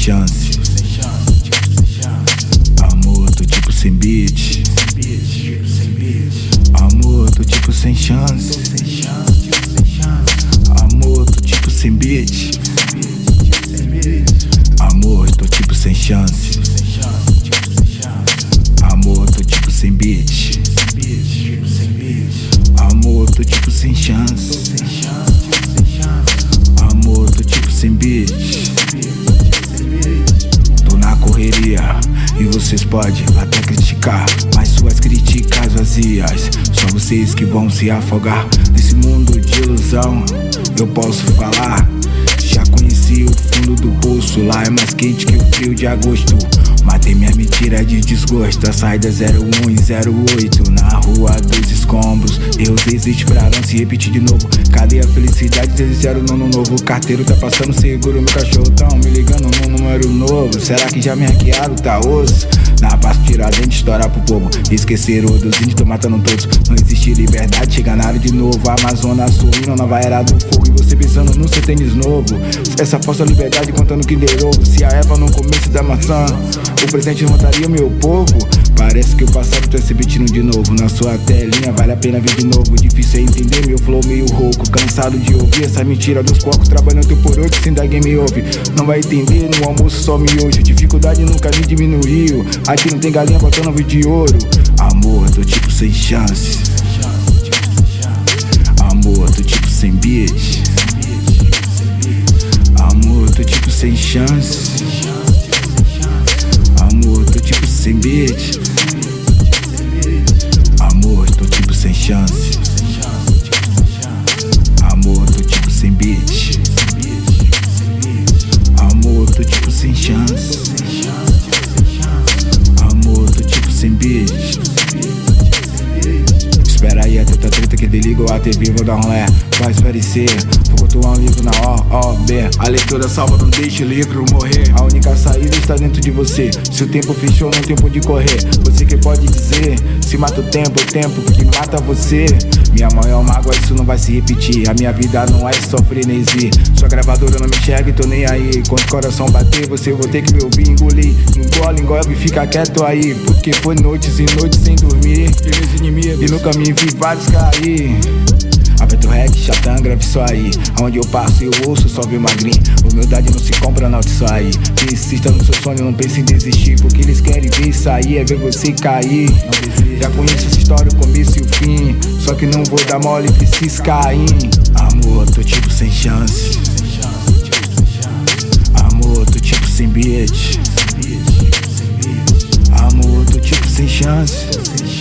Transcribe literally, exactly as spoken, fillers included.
chance. Amor, tô tipo sem beat. Amor, tô tipo sem chance. Amor, tô tipo sem beat. Amor, tô tipo sem chance. Amor, tô tipo sem beat. Amor, tô tipo sem chance. Amor, tô tipo sem beat. Tô na correria e vocês podem até criticar, mas suas críticas vazias, só vocês que vão se afogar nesse mundo de ilusão. Eu posso falar, já conheci o fundo do poço, lá é mais quente que o frio de agosto. Matei minha mentira de desgosto, a saída zero um e zero oito. Na rua dos escombros, erros existirão se repetir de novo. Cadê a felicidade? Zero no ano novo. O carteiro tá passando seguro, meu cachorro tão me ligando num número novo. Será que já me hackearam? Tá osso? Na paz tirar dente, estourar pro povo. Esqueceram dos índios, tô matando todos. Não existe liberdade, chega na área de novo. A Amazônia sorrindo, nova era do fogo. E você pensando no seu tênis novo. Essa falsa liberdade contando que deu ovo. Se a Eva no começo da maçã, o presente não mataria o meu povo. Parece que o passado tá se repetindo de novo. Na sua telinha vale a pena ver de novo. Difícil é entender meu flow meio rouco. Cansado de ouvir essa mentira dos porcos. Trabalhando por oito sem dar game ouve. Não vai entender, no almoço só miojo. Dificuldade nunca me diminuiu. Aqui não tem galinha botando ovo de ouro. Amor, tô tipo sem chance. Amor, tô tipo sem beat. Amor, tô tipo sem chance. Amor, tô tipo sem beat. Amor, tô tipo sem chance. Amor, tô tipo sem beat. Amor, tô tipo sem chance. Amor, tô tipo sem beat. Espera aí, a tanta treta que desliga a T V, vou dar um ré. Faz parecer, vou botar um livro na O, O, B. A leitura salva, não deixe o livro morrer. A única saída está dentro de você. Se o tempo fechou, não tem por onde correr. Você que pode dizer, se mata o tempo, o tempo que mata você. Minha maior mágoa, isso não vai se repetir. A minha vida não é só frenesi. Sua gravadora não me enxerga e tô nem aí. Quando o coração bater, você vou ter que me ouvir. Engolir, engole, engole e fica quieto aí. Porque foi noites e noites sem dormir. E meus inimigos, e nunca me vi vários cair. Aperto o rec, chatão, grave isso aí. Aonde eu passo eu ouço, só vi magrinho. Humildade não se compra, não isso aí. Persista no seu sonho, não pense em desistir. Porque eles querem ver isso aí, é ver você cair. Já conheço essa história, o começo e o fim. Só que não vou dar mole, preciso cair. Amor, tô tipo sem chance. Amor, tô tipo sem beat. Amor, tô tipo sem chance.